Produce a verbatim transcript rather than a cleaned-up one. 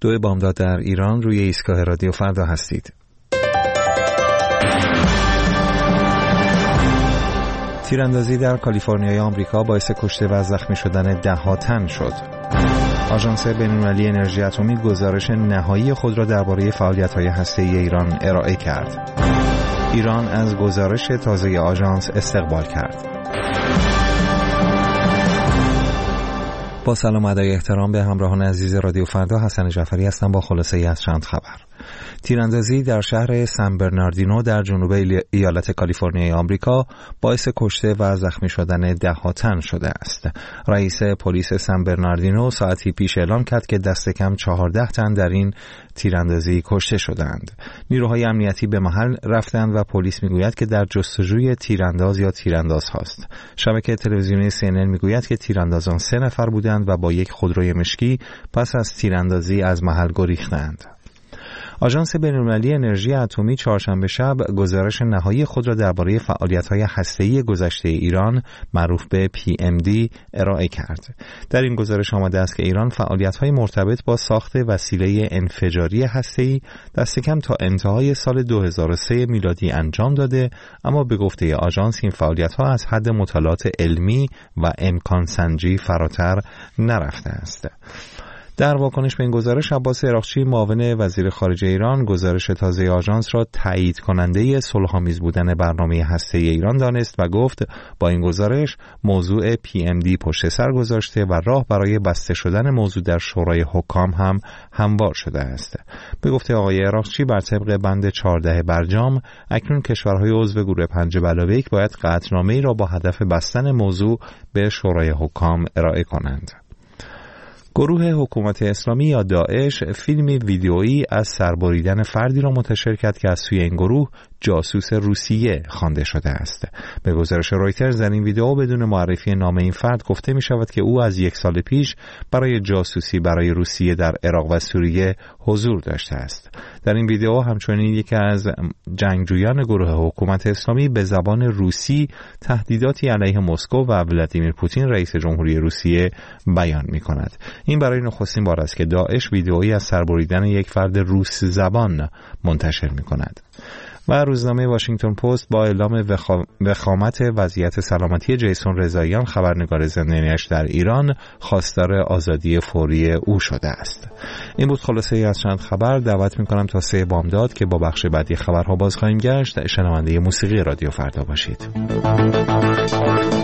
دو بامداد در ایران، روی ایستگاه رادیو فردا هستید. تیراندازی در کالیفرنیای آمریکا باعث کشته و زخمی شدن ده ها تن شد. آژانس بین‌المللی انرژی اتمی گزارش نهایی خود را درباره فعالیت‌های هسته‌ای ایران ارائه کرد. ایران از گزارش تازه آژانس استقبال کرد. با سلام و ادای احترام به همراهان عزیز رادیو فردا، حسن جعفری هستم با خلاصه‌ای از چند خبر. تیراندازی در شهر سن برناردینو در جنوب ایالت کالیفرنیای آمریکا باعث کشته و زخمی شدن ده ها تن شده است. رئیس پلیس سن برناردینو ساعتی پیش اعلام کرد که دست کم چهارده تن در این تیراندازی کشته شدند. نیروهای امنیتی به محل رفتند و پلیس میگوید که در جستجوی تیرانداز یا تیرانداز هاست. شبکه تلویزیونی سی ان ان میگوید که تیراندازان سه نفر بودند و با یک خودروی مشکی پس از تیراندازی از محل گریختند. آژانس بین‌المللی انرژی اتمی چهارشنبه شب گزارش نهایی خود را درباره فعالیت‌های هسته‌ای گذشته ایران معروف به پی ام دی ارائه کرد. در این گزارش آمده است که ایران فعالیت‌های مرتبط با ساخت وسیله انفجاری هسته‌ای دست کم تا انتهای سال دو هزار و سه میلادی انجام داده، اما به گفته آژانس این فعالیت‌ها از حد مطالعات علمی و امکان سنجی فراتر نرفته است. در واکنش به این گزارش، عباس عراقچی معاون وزیر خارجه ایران گزارش تازه آژانس را تایید کننده صلح‌آمیز بودن برنامه هسته‌ای ایران دانست و گفت با این گزارش موضوع پی ام دی پشت سر گذاشته و راه برای بسته شدن موضوع در شورای حکام هم هموار شده است. به گفته آقای عراقچی، بر طبق بند چهارده برجام اکنون کشورهای عضو گروه پنج به علاوه یک باید قطعنامه‌ای را با هدف بستن موضوع به شورای حکام ارائه کنند. گروه حکومت اسلامی یا داعش فیلمی ویدیویی از سربریدن فردی را منتشر کرد که از سوی این گروه جاسوس روسیه خوانده شده است. به گزارش رویترز در این ویدیو بدون معرفی نام این فرد گفته می شود که او از یک سال پیش برای جاسوسی برای روسیه در عراق و سوریه حضور داشته است. در این ویدیو همچنین یکی از جنگجویان گروه حکومت اسلامی به زبان روسی تهدیداتی علیه مسکو و ولادیمیر پوتین رئیس جمهوری روسیه بیان می کند. این برای نخستین بار است که داعش ویدئویی از سربریدن یک فرد روس زبان منتشر می کند. و روزنامه واشنگتن پست با اعلام وخامت وضعیت سلامتی جیسون رضاییان خبرنگار زندانیش در ایران خواستار آزادی فوری او شده است. این بود خلاصه ای از چند خبر. دعوت می کنم تا سه بامداد که با بخش بعدی خبرها باز خواهیم گشت شنونده موسیقی رادیو فردا باشید.